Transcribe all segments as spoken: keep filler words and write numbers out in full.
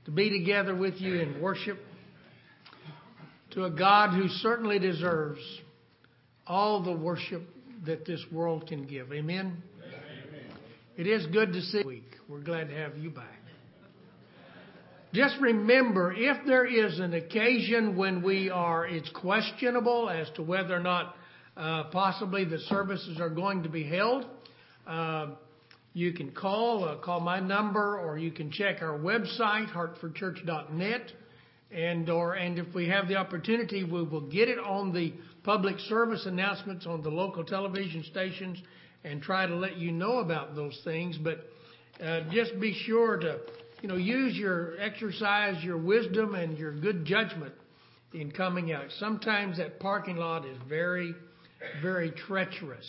to be together with you in worship to a God who certainly deserves all the worship that this world can give. Amen? Amen. It is good to see you. Week. We're glad to have you back. Just remember, if there is an occasion when we are, it's questionable as to whether or not uh, possibly the services are going to be held, uh, you can call, uh, call my number, or you can check our website, hartford church dot net. And or and if we have the opportunity, we will get it on the public service announcements on the local television stations and try to let you know about those things. But uh, just be sure to, you know, use your exercise, your wisdom, and your good judgment in coming out. Sometimes that parking lot is very, very treacherous.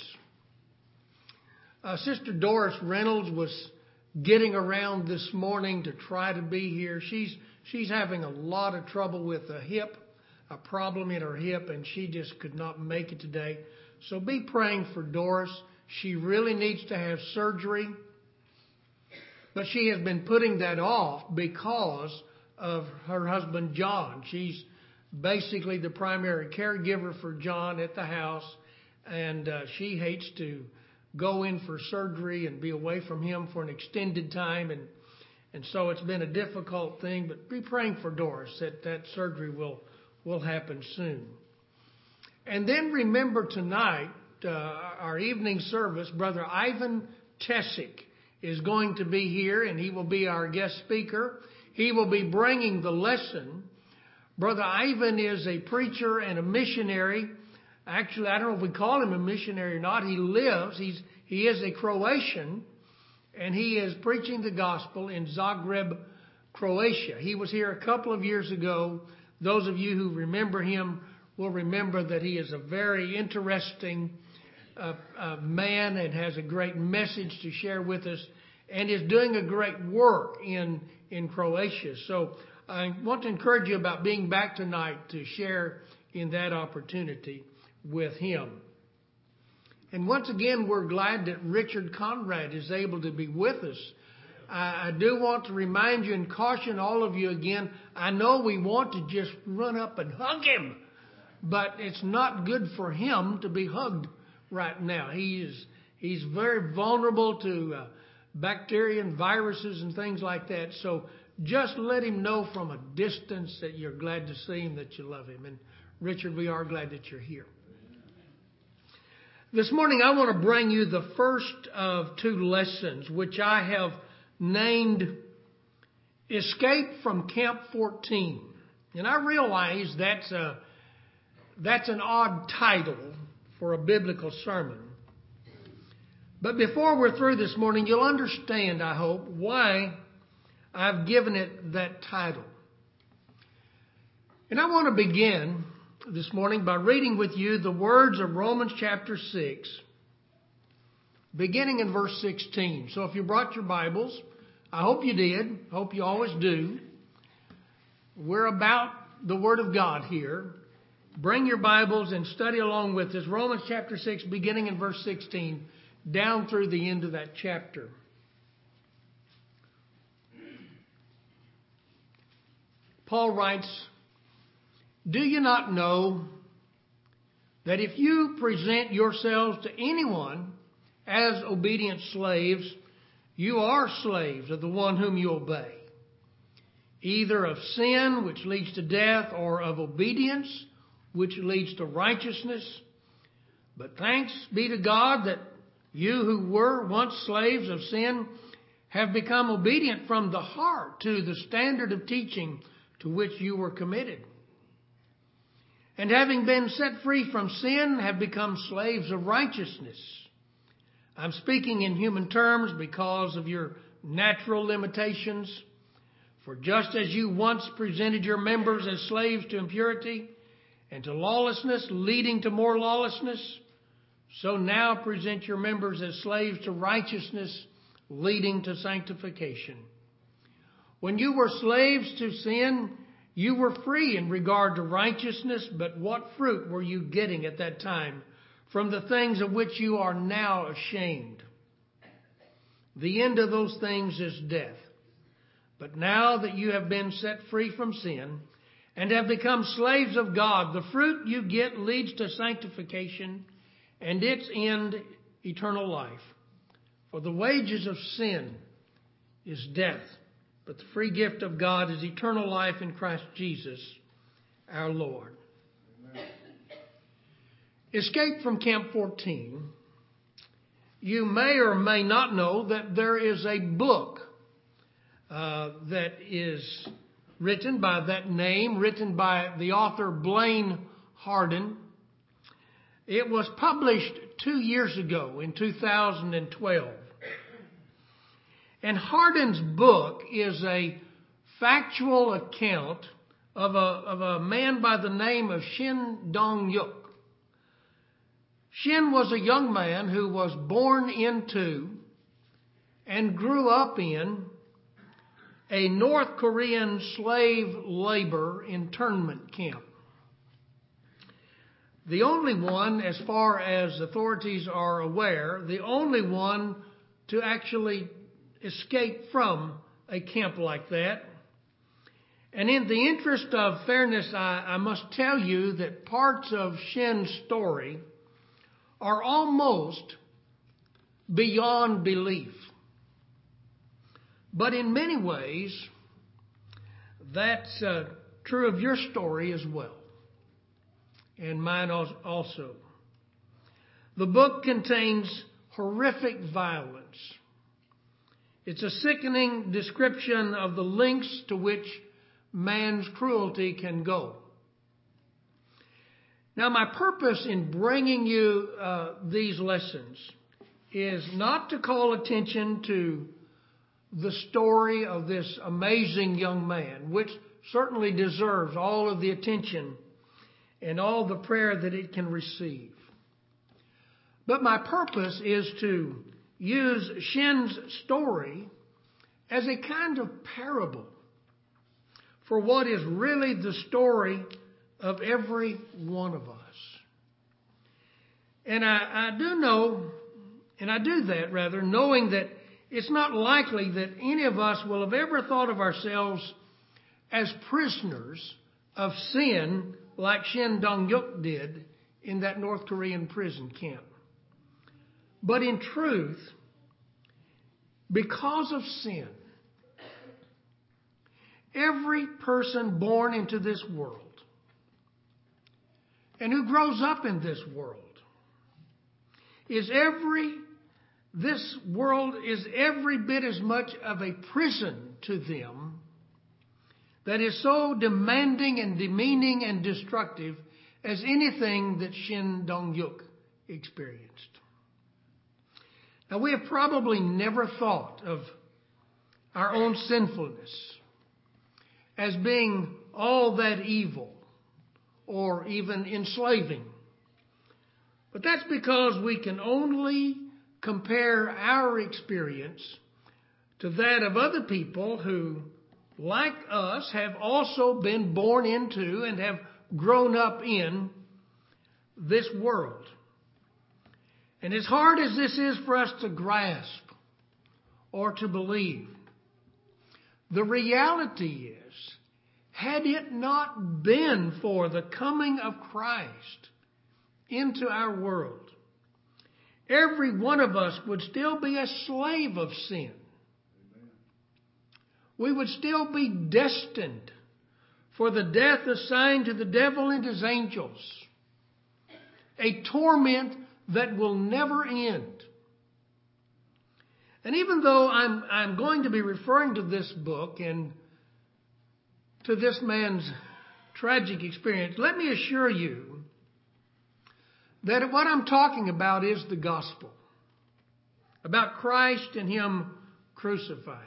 Uh, Sister Doris Reynolds was getting around this morning to try to be here. She's She's having a lot of trouble with a hip, a problem in her hip, and she just could not make it today. So be praying for Doris. She really needs to have surgery, but she has been putting that off because of her husband, John. She's basically the primary caregiver for John at the house, and uh, she hates to go in for surgery and be away from him for an extended time, and And so it's been a difficult thing, but be praying for Doris that that surgery will, will happen soon. And then remember tonight, uh, our evening service, Brother Ivan Tessick is going to be here, and he will be our guest speaker. He will be bringing the lesson. Brother Ivan is a preacher and a missionary. Actually, I don't know if we call him a missionary or not. He lives, he's, he is a Croatian. And he is preaching the gospel in Zagreb, Croatia. He was here a couple of years ago. Those of you who remember him will remember that he is a very interesting uh, uh, man and has a great message to share with us and is doing a great work in, in Croatia. So I want to encourage you about being back tonight to share in that opportunity with him. And once again, we're glad that Richard Conrad is able to be with us. I, I do want to remind you and caution all of you again. I know we want to just run up and hug him, but it's not good for him to be hugged right now. He is he's very vulnerable to uh, bacteria and viruses and things like that. So just let him know from a distance that you're glad to see him, that you love him. And Richard, we are glad that you're here. This morning I want to bring you the first of two lessons, which I have named Escape from Camp fourteen. And I realize that's a, that's an odd title for a biblical sermon. But before we're through this morning, you'll understand, I hope, why I've given it that title. And I want to begin this morning by reading with you the words of Romans chapter six, beginning in verse sixteen. So if you brought your Bibles, I hope you did. Hope you always do. We're about the Word of God here. Bring your Bibles and study along with us. Romans chapter six, beginning in verse sixteen, down through the end of that chapter. Paul writes, "Do you not know that if you present yourselves to anyone as obedient slaves, you are slaves of the one whom you obey, either of sin, which leads to death, or of obedience, which leads to righteousness? But thanks be to God that you who were once slaves of sin have become obedient from the heart to the standard of teaching to which you were committed. And having been set free from sin, have become slaves of righteousness." I'm speaking in human terms because of your natural limitations. "For just as you once presented your members as slaves to impurity and to lawlessness, leading to more lawlessness, so now present your members as slaves to righteousness, leading to sanctification. When you were slaves to sin, you were free in regard to righteousness, but what fruit were you getting at that time from the things of which you are now ashamed? The end of those things is death. But now that you have been set free from sin and have become slaves of God, the fruit you get leads to sanctification and its end, eternal life. For the wages of sin is death, but the free gift of God is eternal life in Christ Jesus, our Lord. Amen. Escape from Camp fourteen. You may or may not know that there is a book uh, that is written by that name, written by the author Blaine Harden. It was published two years ago in two thousand twelve. And Harden's book is a factual account of a, of a man by the name of Shin Dong-yuk. Shin was a young man who was born into and grew up in a North Korean slave labor internment camp. The only one, as far as authorities are aware, the only one to actually escape from a camp like that. And in the interest of fairness, I, I must tell you that parts of Shin's story are almost beyond belief. But in many ways, that's uh, true of your story as well, and mine also. The book contains horrific violence. It's a sickening description of the lengths to which man's cruelty can go. Now, my purpose in bringing you uh, these lessons is not to call attention to the story of this amazing young man, which certainly deserves all of the attention and all the prayer that it can receive. But my purpose is to use Shin's story as a kind of parable for what is really the story of every one of us. And I, I do know, and I do that rather, knowing that it's not likely that any of us will have ever thought of ourselves as prisoners of sin like Shin Dong-yuk did in that North Korean prison camp. But in truth, because of sin, every person born into this world and who grows up in this world is every, this world is every bit as much of a prison to them that is so demanding and demeaning and destructive as anything that Shin Dong-yuk experienced. Now, we have probably never thought of our own sinfulness as being all that evil or even enslaving. But that's because we can only compare our experience to that of other people who, like us, have also been born into and have grown up in this world. And as hard as this is for us to grasp or to believe, the reality is, had it not been for the coming of Christ into our world, every one of us would still be a slave of sin. We would still be destined for the death assigned to the devil and his angels, a torment that will never end. And even though I'm, I'm going to be referring to this book and to this man's tragic experience, let me assure you that what I'm talking about is the gospel, about Christ and Him crucified.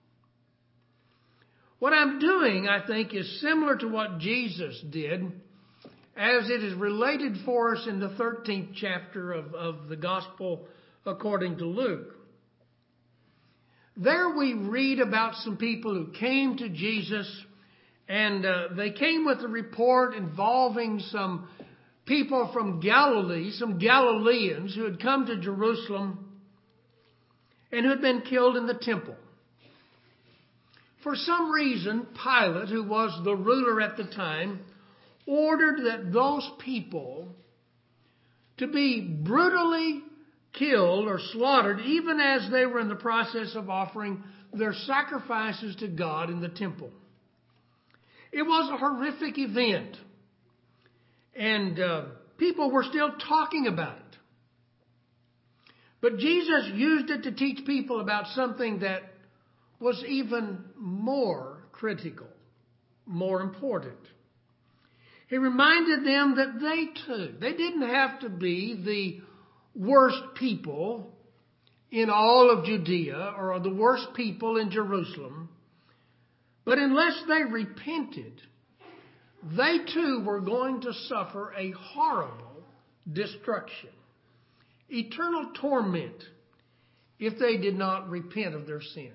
What I'm doing, I think, is similar to what Jesus did, as it is related for us in the thirteenth chapter of, of the Gospel according to Luke. There we read about some people who came to Jesus, and uh, they came with a report involving some people from Galilee, some Galileans who had come to Jerusalem and who had been killed in the temple. For some reason, Pilate, who was the ruler at the time, ordered that those people to be brutally killed or slaughtered even as they were in the process of offering their sacrifices to God in the temple. It was a horrific event, and uh, people were still talking about it. But Jesus used it to teach people about something that was even more critical, more important. He reminded them that they too, they didn't have to be the worst people in all of Judea or the worst people in Jerusalem, but unless they repented, they too were going to suffer a horrible destruction, eternal torment, if they did not repent of their sins.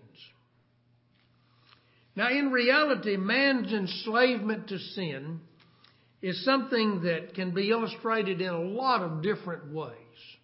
Now, in reality, man's enslavement to sin is something that can be illustrated in a lot of different ways.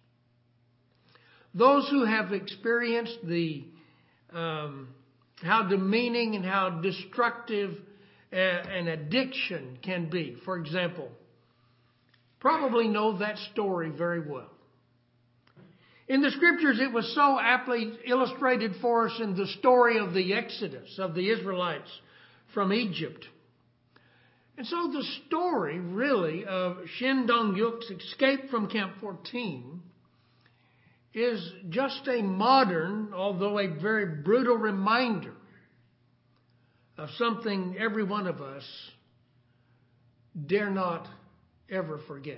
Those who have experienced the um, how demeaning and how destructive uh, an addiction can be, for example, probably know that story very well. In the scriptures, it was so aptly illustrated for us in the story of the Exodus of the Israelites from Egypt. And so the story, really, of Shin Dong-yuk's escape from Camp fourteen is just a modern, although a very brutal reminder of something every one of us dare not ever forget.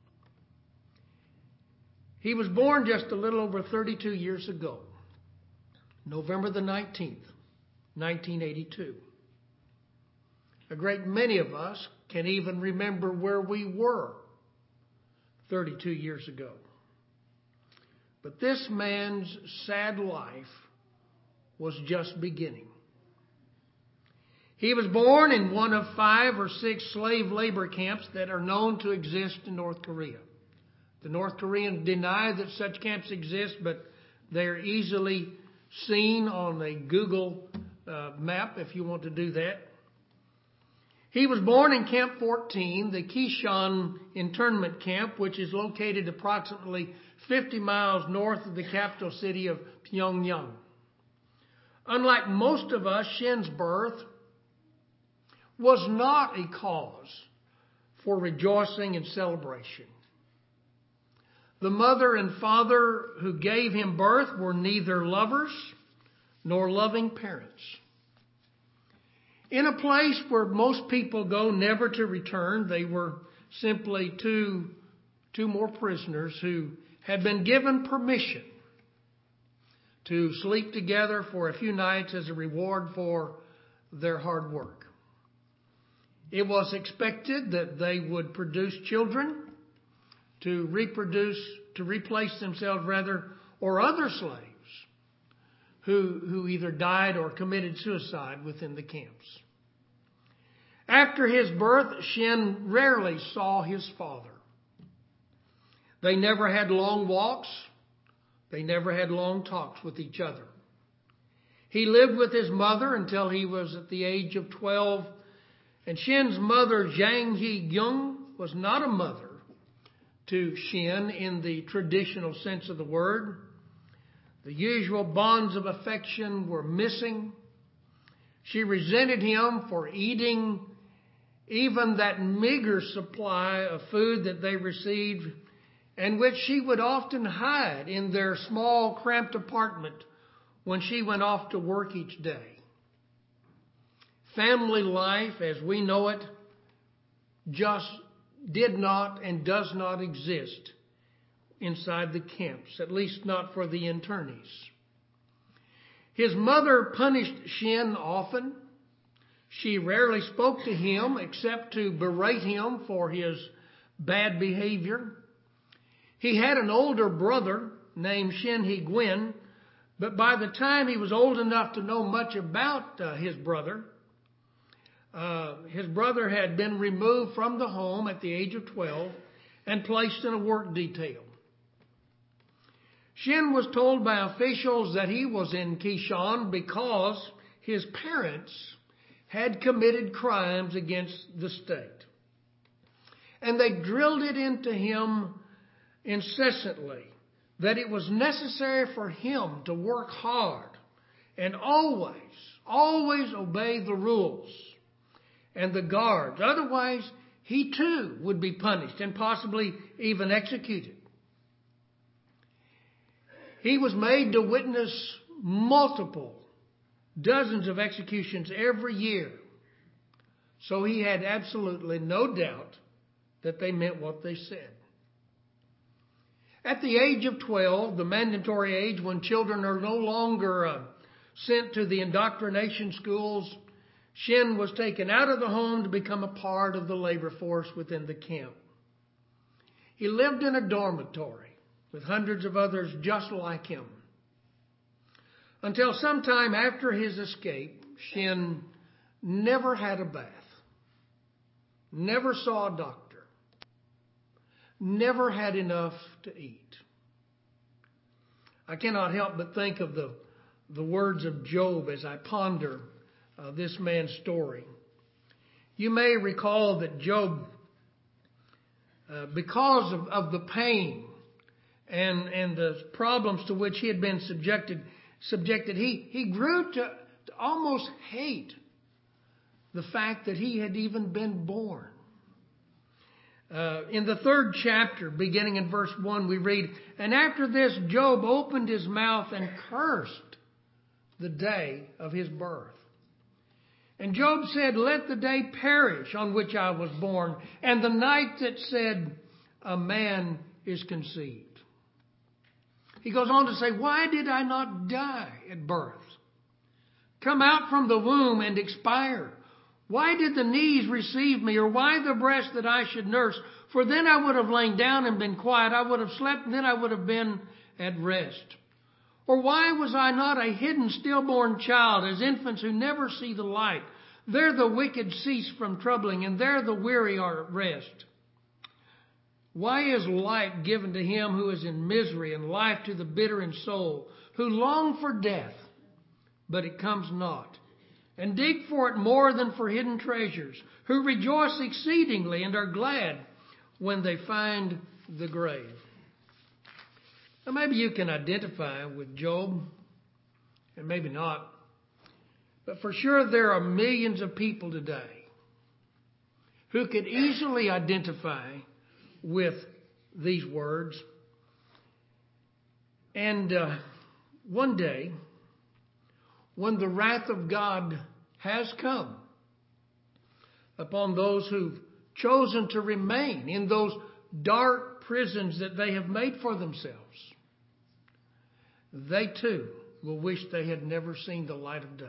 He was born just a little over thirty-two years ago, November the nineteenth, nineteen eighty-two. A great many of us can even remember where we were thirty-two years ago. But this man's sad life was just beginning. He was born in one of five or six slave labor camps that are known to exist in North Korea. The North Koreans deny that such camps exist, but they're easily seen on a Google uh, map if you want to do that. He was born in Camp fourteen, the Kishan internment camp, which is located approximately fifty miles north of the capital city of Pyongyang. Unlike most of us, Shin's birth was not a cause for rejoicing and celebration. The mother and father who gave him birth were neither lovers nor loving parents. In a place where most people go never to return, they were simply two, two more prisoners who had been given permission to sleep together for a few nights as a reward for their hard work. It was expected that they would produce children to reproduce, to replace themselves rather, or other slaves who, who either died or committed suicide within the camps. After his birth, Shin rarely saw his father. They never had long walks. They never had long talks with each other. He lived with his mother until he was at the age of twelve, and Shin's mother, Jang Hee-gyung, was not a mother to Shin in the traditional sense of the word. The usual bonds of affection were missing. She resented him for eating even that meager supply of food that they received, and which she would often hide in their small, cramped apartment when she went off to work each day. Family life, as we know it, just did not and does not exist inside the camps, at least not for the internees. His mother punished Shin often. She rarely spoke to him except to berate him for his bad behavior. He had an older brother named Shin Hee-gwin, but by the time he was old enough to know much about uh, his brother, uh, his brother had been removed from the home at the age of twelve and placed in a work detail. Shin was told by officials that he was in Kishan because his parents had committed crimes against the state. And they drilled it into him incessantly that it was necessary for him to work hard and always, always obey the rules and the guards. Otherwise, he too would be punished and possibly even executed. He was made to witness multiple, dozens of executions every year. So he had absolutely no doubt that they meant what they said. At the age of twelve, the mandatory age when children are no longer uh, sent to the indoctrination schools, Shin was taken out of the home to become a part of the labor force within the camp. He lived in a dormitory with hundreds of others just like him. Until sometime after his escape, Shin never had a bath, never saw a doctor, never had enough to eat. I cannot help but think of the, the words of Job as I ponder uh, this man's story. You may recall that Job, uh, because of, of the pain and, and the problems to which he had been subjected, subjected he, he grew to, to almost hate the fact that he had even been born. Uh, in the third chapter, beginning in verse one, we read, "And after this, Job opened his mouth and cursed the day of his birth. And Job said, Let the day perish on which I was born, and the night that said, a man is conceived." He goes on to say, "Why did I not die at birth? Come out from the womb and expire. Why did the knees receive me, or why the breast that I should nurse? For then I would have lain down and been quiet. I would have slept, and then I would have been at rest. Or why was I not a hidden stillborn child, as infants who never see the light? There the wicked cease from troubling, and there the weary are at rest. Why is light given to him who is in misery, and life to the bitter in soul, who long for death, but it comes not, and dig for it more than for hidden treasures, who rejoice exceedingly and are glad when they find the grave?" Now maybe you can identify with Job, and maybe not. But for sure there are millions of people today who could easily identify with these words. And uh, one day, when the wrath of God has come upon those who've chosen to remain in those dark prisons that they have made for themselves, they too will wish they had never seen the light of day.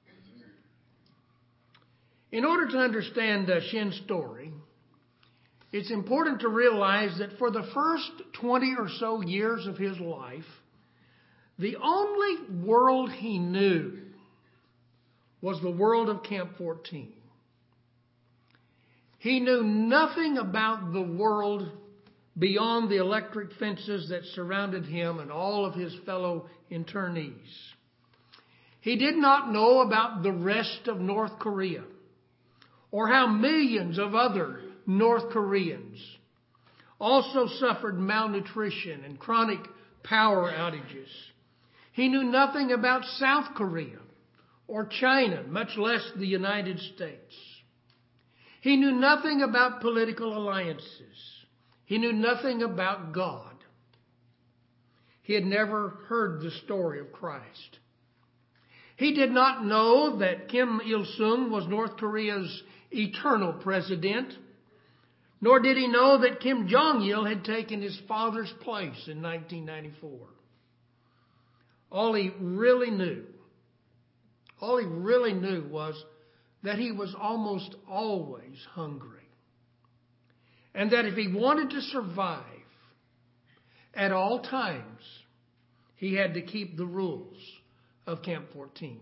In order to understand uh, Shin's story, it's important to realize that for the first twenty or so years of his life, the only world he knew was the world of Camp fourteen. He knew nothing about the world beyond the electric fences that surrounded him and all of his fellow internees. He did not know about the rest of North Korea, or how millions of other North Koreans also suffered malnutrition and chronic power outages. He knew nothing about South Korea or China, much less the United States. He knew nothing about political alliances. He knew nothing about God. He had never heard the story of Christ. He did not know that Kim Il-sung was North Korea's eternal president, nor did he know that Kim Jong-il had taken his father's place in nineteen ninety-four. All he really knew, all he really knew was that he was almost always hungry. And that if he wanted to survive at all times, he had to keep the rules of Camp fourteen.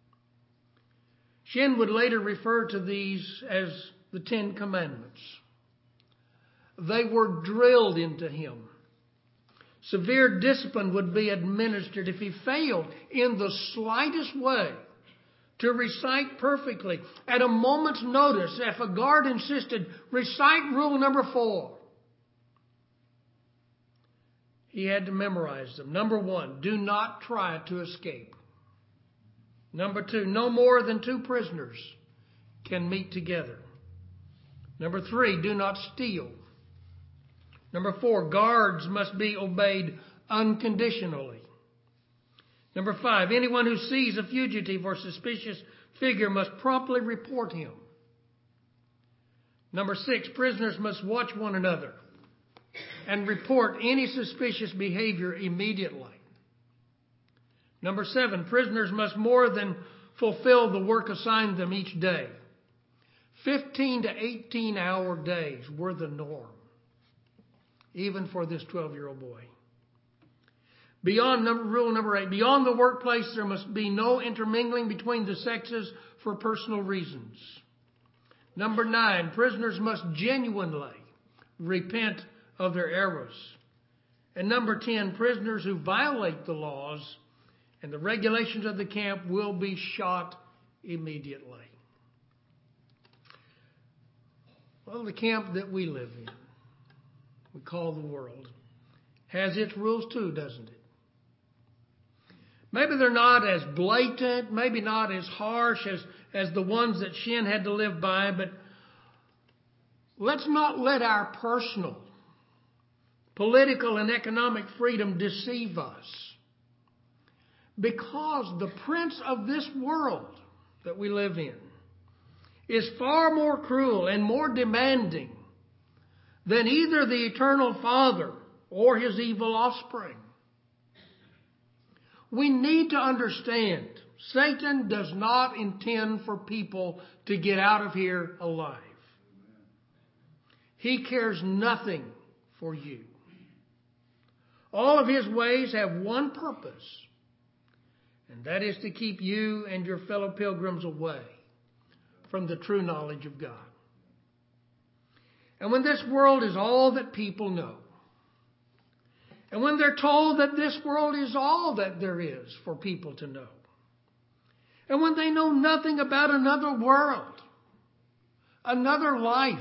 Shin would later refer to these as the Ten Commandments. They were drilled into him. Severe discipline would be administered if he failed in the slightest way to recite perfectly. At a moment's notice, if a guard insisted, recite rule number four, he had to memorize them. Number one, do not try to escape. Number two, no more than two prisoners can meet together. Number three, do not steal. Number four, guards must be obeyed unconditionally. Number five, anyone who sees a fugitive or suspicious figure must promptly report him. Number six, prisoners must watch one another and report any suspicious behavior immediately. Number seven, prisoners must more than fulfill the work assigned them each day. fifteen to eighteen hour days were the norm, even for this twelve-year-old boy. Beyond number, rule number eight, beyond the workplace, there must be no intermingling between the sexes for personal reasons. Number nine, prisoners must genuinely repent of their errors. And number ten, prisoners who violate the laws and the regulations of the camp will be shot immediately. Well, the camp that we live in, we call the world, has its rules too, doesn't it? Maybe they're not as blatant, maybe not as harsh as, as the ones that Shin had to live by, but let's not let our personal, political, and economic freedom deceive us. Because the prince of this world that we live in is far more cruel and more demanding than either the eternal Father or his evil offspring. We need to understand Satan does not intend for people to get out of here alive. He cares nothing for you. All of his ways have one purpose, and that is to keep you and your fellow pilgrims away from the true knowledge of God. And when this world is all that people know, and when they're told that this world is all that there is for people to know, and when they know nothing about another world, another life,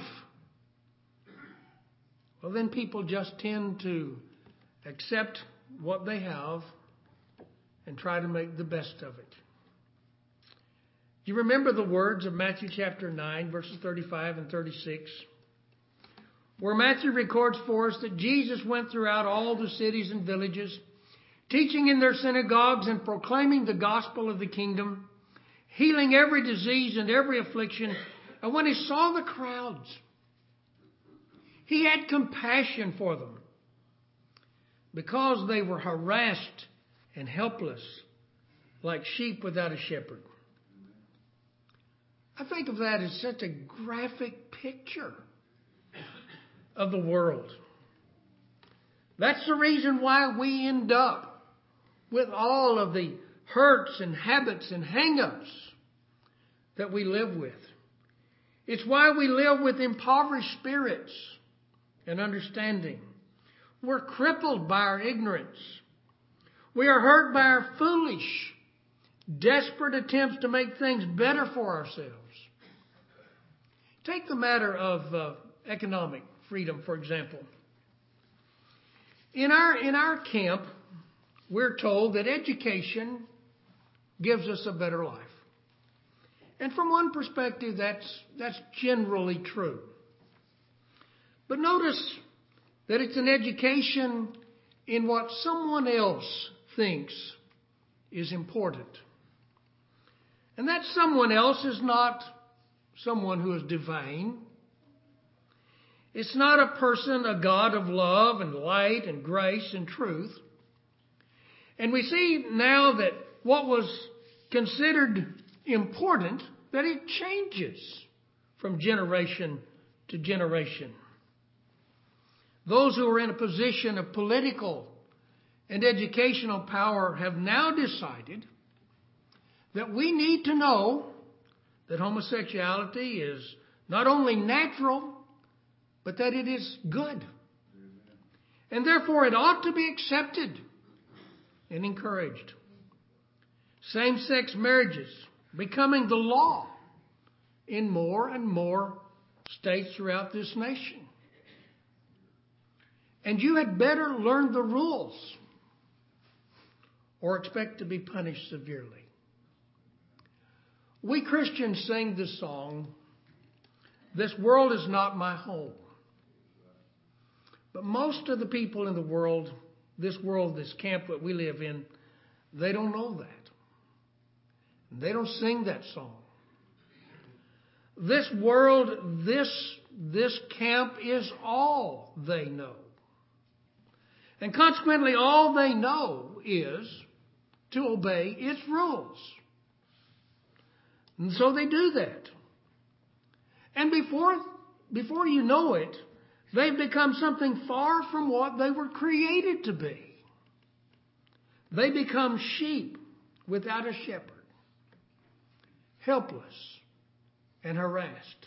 well, then people just tend to accept what they have and try to make the best of it. Do you remember the words of Matthew chapter nine, verses thirty-five and thirty-six? Where Matthew records for us that Jesus went throughout all the cities and villages, teaching in their synagogues and proclaiming the gospel of the kingdom, healing every disease and every affliction. And when he saw the crowds, he had compassion for them because they were harassed and helpless like sheep without a shepherd. I think of that as such a graphic picture of the world. That's the reason why we end up with all of the hurts and habits and hang-ups that we live with. It's why we live with impoverished spirits and understanding. We're crippled by our ignorance. We are hurt by our foolish, desperate attempts to make things better for ourselves. Take the matter of uh, economic freedom, for example. In our, in our camp, we're told that education gives us a better life. And from one perspective, that's, that's generally true. But notice that it's an education in what someone else thinks is important. And that someone else is not someone who is divine. It's not a person, a God of love and light and grace and truth. And we see now that what was considered important, that it changes from generation to generation. Those who are in a position of political and educational power have now decided that we need to know that homosexuality is not only natural, but that it is good. And therefore it ought to be accepted and encouraged. Same-sex marriages becoming the law in more and more states throughout this nation. And you had better learn the rules or expect to be punished severely. We Christians sing the song, "This world is not my home." But most of the people in the world, this world, this camp that we live in, they don't know that. They don't sing that song. This world, this, this camp is all they know. And consequently, all they know is to obey its rules. And so they do that. And before, before you know it, they've become something far from what they were created to be. They become sheep without a shepherd, helpless and harassed.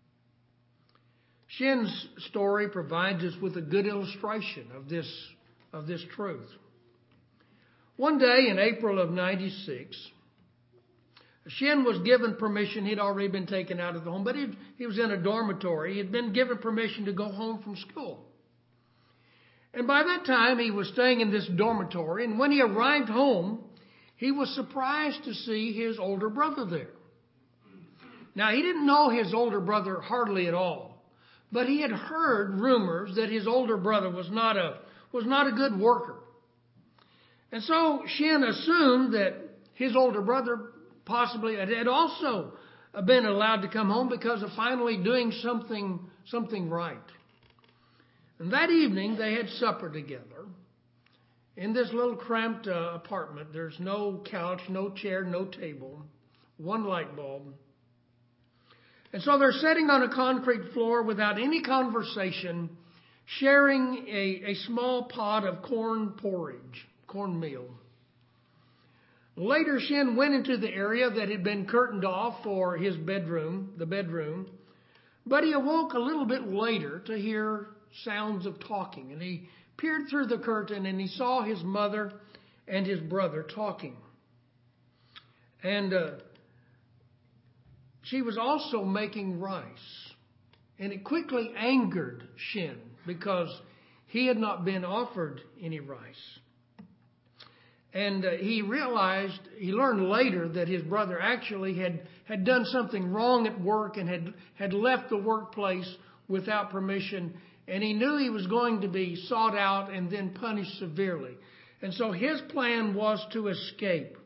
Shin's story provides us with a good illustration of this, of this truth. One day in April of ninety-six, Shin was given permission. He'd already been taken out of the home, but he, he was in a dormitory. He had been given permission to go home from school. And by that time, he was staying in this dormitory. And when he arrived home, he was surprised to see his older brother there. Now, he didn't know his older brother hardly at all, but he had heard rumors that his older brother was not a, was not a good worker. And so Shin assumed that his older brother possibly had also been allowed to come home because of finally doing something, something right. And that evening they had supper together in this little cramped uh, apartment. There's no couch, no chair, no table, one light bulb. And so they're sitting on a concrete floor without any conversation, sharing a, a small pot of corn porridge, cornmeal. Later, Shin went into the area that had been curtained off for his bedroom, the bedroom, but he awoke a little bit later to hear sounds of talking, and he peered through the curtain and he saw his mother and his brother talking. And uh, she was also making rice, and it quickly angered Shin because he had not been offered any rice. And uh, he realized, he learned later that his brother actually had, had done something wrong at work and had, had left the workplace without permission. And he knew he was going to be sought out and then punished severely. And so his plan was to escape.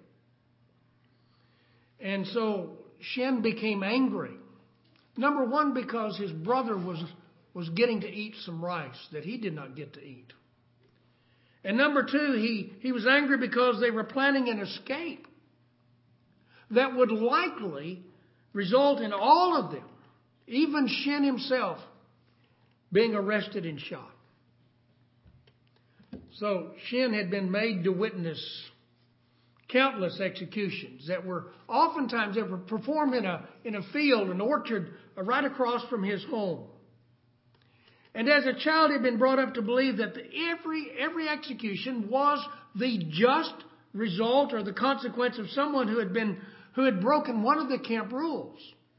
And so Shin became angry. Number one, because his brother was, was getting to eat some rice that he did not get to eat. And number two, he, he was angry because they were planning an escape that would likely result in all of them, even Shin himself, being arrested and shot. So Shin had been made to witness countless executions that were oftentimes that were performed in a, in a field, an orchard, right across from his home. And as a child, he had been brought up to believe that the, every, every execution was the just result or the consequence of someone who had been, who had broken one of the camp rules.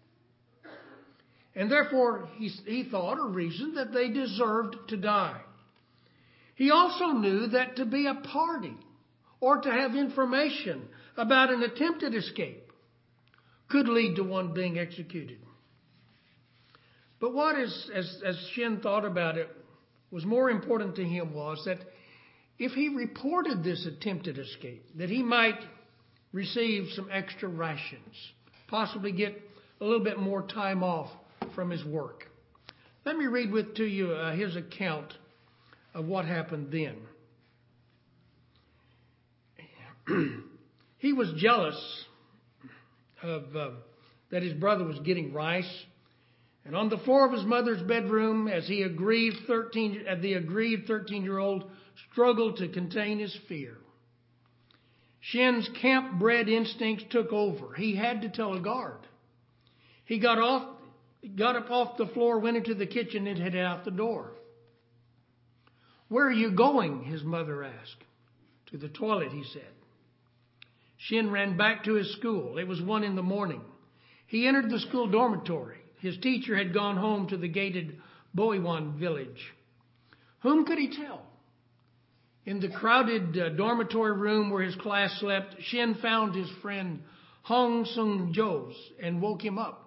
And therefore, he, he thought or reasoned that they deserved to die. He also knew that to be a party or to have information about an attempted escape could lead to one being executed. But what is, as, as Shin thought about it, was more important to him was that if he reported this attempted escape, that he might receive some extra rations, possibly get a little bit more time off from his work. Let me read with to you uh, his account of what happened then. He was jealous of uh, that his brother was getting rice. And on the floor of his mother's bedroom, as he aggrieved thirteen, as the aggrieved thirteen-year-old struggled to contain his fear, Shin's camp-bred instincts took over. He had to tell a guard. He got off, got up off the floor, went into the kitchen, and headed out the door. "Where are you going?" his mother asked. "To the toilet," he said. Shin ran back to his school. It was one in the morning. He entered the school dormitory. His teacher had gone home to the gated Boiwan village. Whom could he tell? In the crowded uh, dormitory room where his class slept, Shin found his friend Hong Sung Jos and woke him up.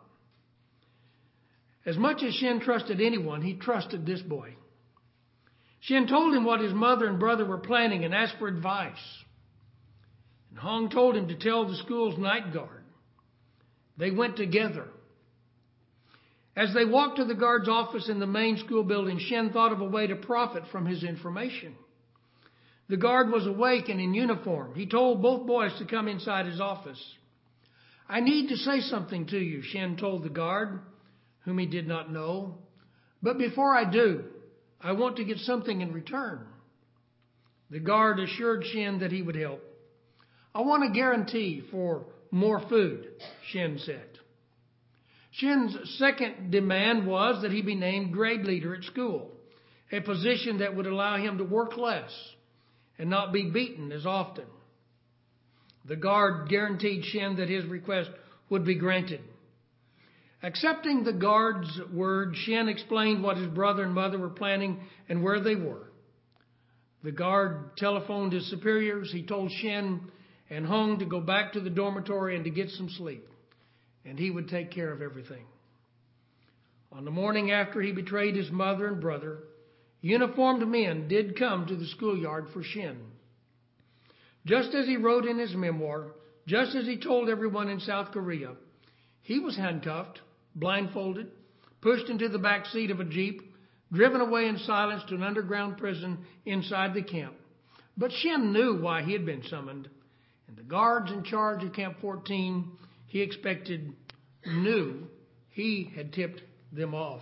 As much as Shin trusted anyone, he trusted this boy. Shin told him what his mother and brother were planning and asked for advice. And Hong told him to tell the school's night guard. They went together. As they walked to the guard's office in the main school building, Shin thought of a way to profit from his information. The guard was awake and in uniform. He told both boys to come inside his office. I need to say something to you, Shin told the guard, whom he did not know. But before I do, I want to get something in return. The guard assured Shin that he would help. I want a guarantee for more food, Shin said. Shin's second demand was that he be named grade leader at school, a position that would allow him to work less and not be beaten as often. The guard guaranteed Shin that his request would be granted. Accepting the guard's word, Shin explained what his brother and mother were planning and where they were. The guard telephoned his superiors. He told Shin and Hung to go back to the dormitory and to get some sleep, and he would take care of everything. On the morning after he betrayed his mother and brother, uniformed men did come to the schoolyard for Shin. Just as he wrote in his memoir, just as he told everyone in South Korea, he was handcuffed, blindfolded, pushed into the back seat of a Jeep, driven away in silence to an underground prison inside the camp. But Shin knew why he had been summoned, and the guards in charge of Camp fourteen, he expected, knew he had tipped them off.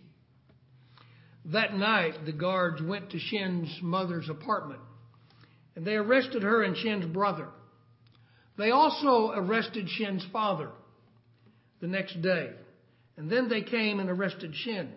That night, the guards went to Shin's mother's apartment, and they arrested her and Shin's brother. They also arrested Shin's father the next day, and then they came and arrested Shin.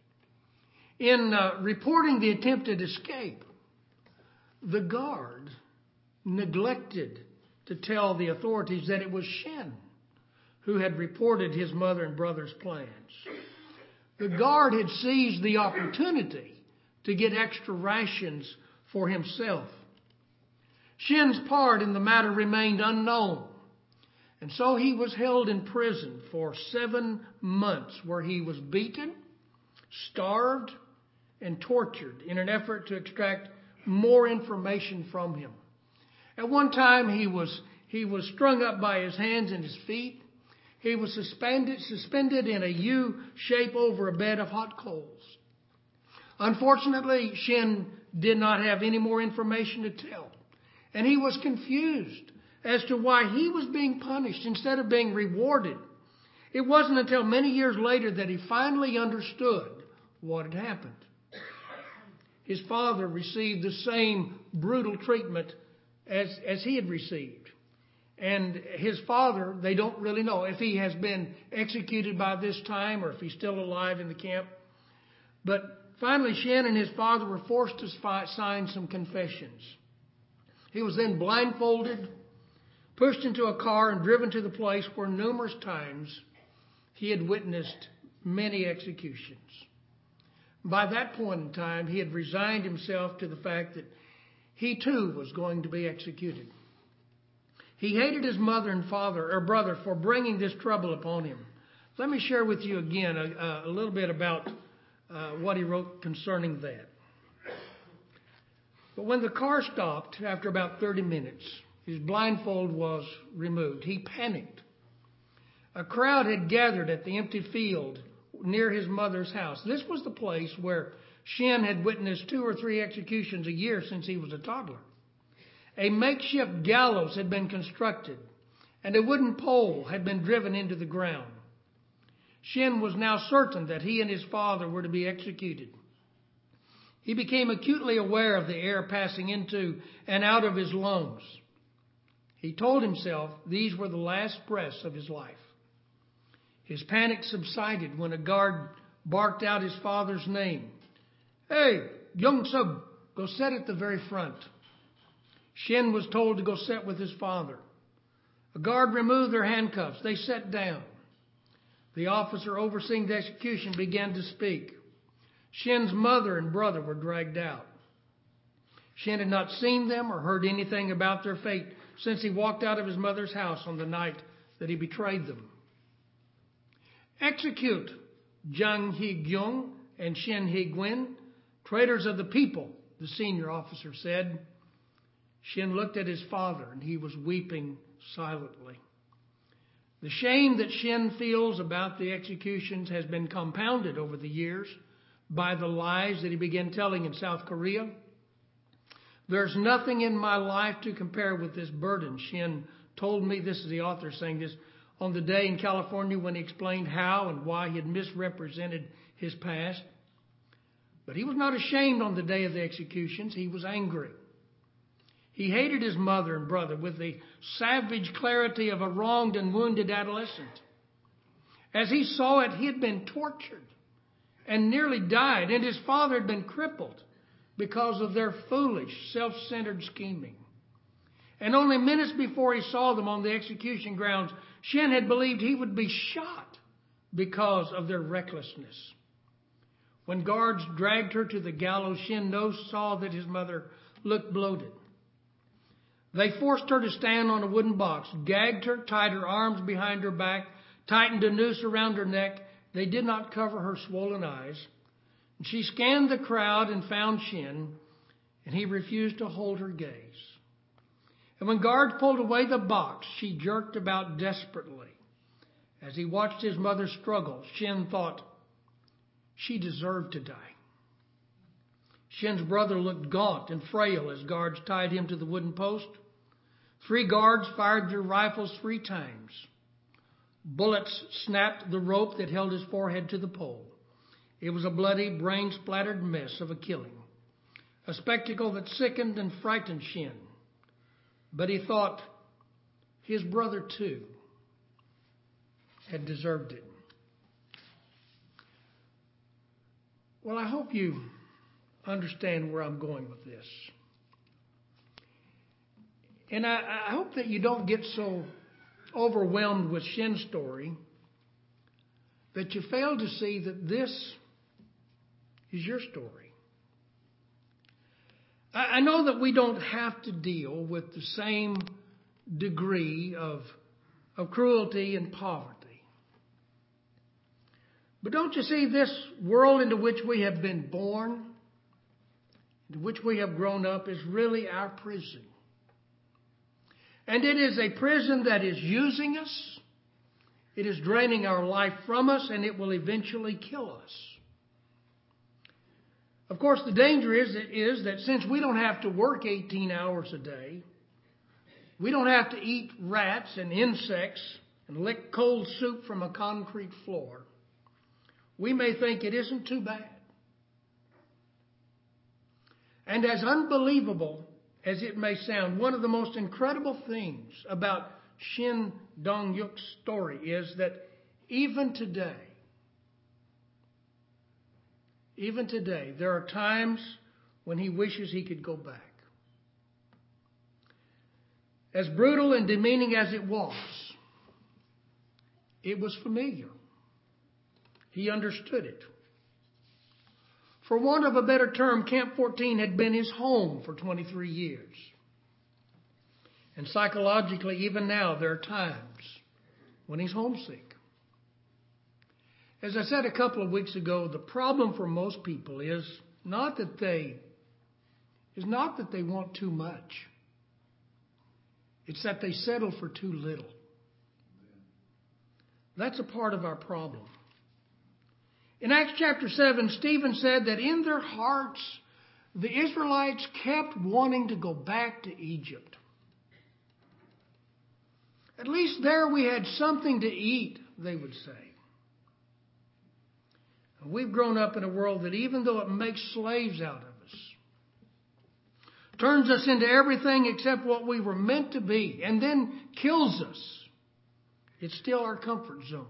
In uh, reporting the attempted escape, the guard neglected to tell the authorities that it was Shin who had reported his mother and brother's plans. The guard had seized the opportunity to get extra rations for himself. Shin's part in the matter remained unknown, and so he was held in prison for seven months where he was beaten, starved, and tortured in an effort to extract more information from him. At one time, he was, he was strung up by his hands and his feet. He was suspended, suspended in a U shape over a bed of hot coals. Unfortunately, Shin did not have any more information to tell, and he was confused as to why he was being punished instead of being rewarded. It wasn't until many years later that he finally understood what had happened. His father received the same brutal treatment as, as he had received. And his father, they don't really know if he has been executed by this time or if he's still alive in the camp. But finally, Shin and his father were forced to sign some confessions. He was then blindfolded, pushed into a car, and driven to the place where numerous times he had witnessed many executions. By that point in time, he had resigned himself to the fact that he too was going to be executed. He hated his mother and father or brother for bringing this trouble upon him. Let me share with you again a, a little bit about uh, what he wrote concerning that. But when the car stopped after about thirty minutes, his blindfold was removed. He panicked. A crowd had gathered at the empty field near his mother's house. This was the place where Shin had witnessed two or three executions a year since he was a toddler. A makeshift gallows had been constructed, and a wooden pole had been driven into the ground. Shin was now certain that he and his father were to be executed. He became acutely aware of the air passing into and out of his lungs. He told himself these were the last breaths of his life. His panic subsided when a guard barked out his father's name. "Hey, Young Sub, go sit at the very front." Shin was told to go sit with his father. A guard removed their handcuffs. They sat down. The officer overseeing the execution began to speak. Shin's mother and brother were dragged out. Shin had not seen them or heard anything about their fate since he walked out of his mother's house on the night that he betrayed them. Execute Jang Hee-gyung and Shin Hee-gwin, traitors of the people, the senior officer said. Shin looked at his father, and he was weeping silently. The shame that Shin feels about the executions has been compounded over the years by the lies that he began telling in South Korea. There's nothing in my life to compare with this burden, Shin told me. This is the author saying this on the day in California when he explained how and why he had misrepresented his past. But he was not ashamed on the day of the executions. He was angry. He hated his mother and brother with the savage clarity of a wronged and wounded adolescent. As he saw it, he had been tortured and nearly died, and his father had been crippled because of their foolish, self-centered scheming. And only minutes before he saw them on the execution grounds, Shin had believed he would be shot because of their recklessness. When guards dragged her to the gallows, Shin saw that his mother looked bloated. They forced her to stand on a wooden box, gagged her, tied her arms behind her back, tightened a noose around her neck. They did not cover her swollen eyes. She scanned the crowd and found Shin, and he refused to hold her gaze. And when guards pulled away the box, she jerked about desperately. As he watched his mother struggle, Shin thought she deserved to die. Shin's brother looked gaunt and frail as guards tied him to the wooden post. Three guards fired their rifles three times. Bullets snapped the rope that held his forehead to the pole. It was a bloody, brain-splattered mess of a killing, a spectacle that sickened and frightened Shin. But he thought his brother, too, had deserved it. Well, I hope you understand where I'm going with this. And I, I hope that you don't get so overwhelmed with Shin's story that you fail to see that this is your story. I, I know that we don't have to deal with the same degree of, of cruelty and poverty. But don't you see, this world into which we have been born, into which we have grown up, is really our prison. And it is a prison that is using us. It is draining our life from us, and it will eventually kill us. Of course, the danger is, is that since we don't have to work eighteen hours a day, we don't have to eat rats and insects and lick cold soup from a concrete floor, we may think it isn't too bad. And as unbelievable as it may sound, one of the most incredible things about Shin Dong-yuk's story is that even today, even today, there are times when he wishes he could go back. As brutal and demeaning as it was, it was familiar. He understood it. For want of a better term, Camp fourteen had been his home for twenty-three years. And psychologically, even now, there are times when he's homesick. As I said a couple of weeks ago, the problem for most people is not that they is not that they want too much. It's that they settle for too little. That's a part of our problem. In Acts chapter seven, Stephen said that in their hearts, the Israelites kept wanting to go back to Egypt. At least there we had something to eat, they would say. And we've grown up in a world that even though it makes slaves out of us, turns us into everything except what we were meant to be, and then kills us, it's still our comfort zone.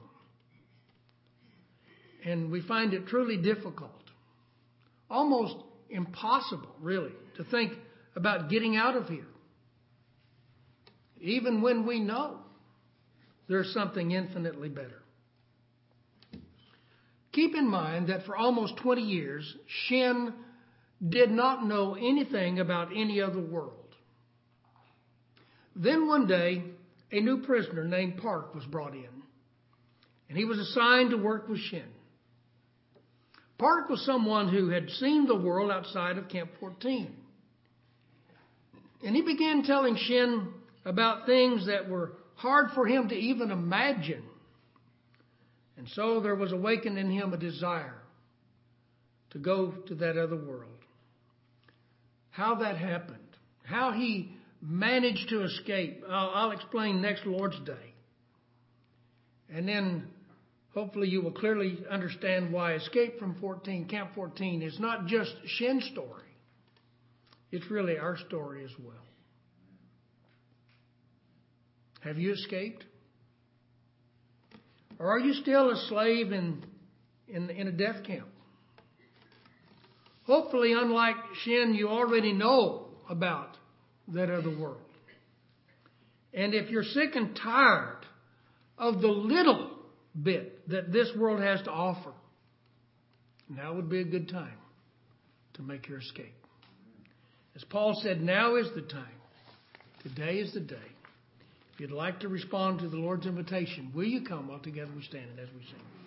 And we find it truly difficult, almost impossible, really, to think about getting out of here. Even when we know There's something infinitely better. Keep in mind that for almost twenty years, Shin did not know anything about any other world. Then one day, a new prisoner named Park was brought in, and he was assigned to work with Shin. Park was someone who had seen the world outside of Camp fourteen. And he began telling Shin about things that were hard for him to even imagine. And so there was awakened in him a desire to go to that other world. How that happened, how he managed to escape, I'll, I'll explain next Lord's Day. And then hopefully you will clearly understand why Escape from fourteen, Camp fourteen is not just Shin's story. It's really our story as well. Have you escaped? Or are you still a slave in, in, in a death camp? Hopefully, unlike Shin, you already know about that other world. And if you're sick and tired of the little bit that this world has to offer, now would be a good time to make your escape. As Paul said, now is the time. Today is the day. If you'd like to respond to the Lord's invitation, will you come while together we stand as we sing?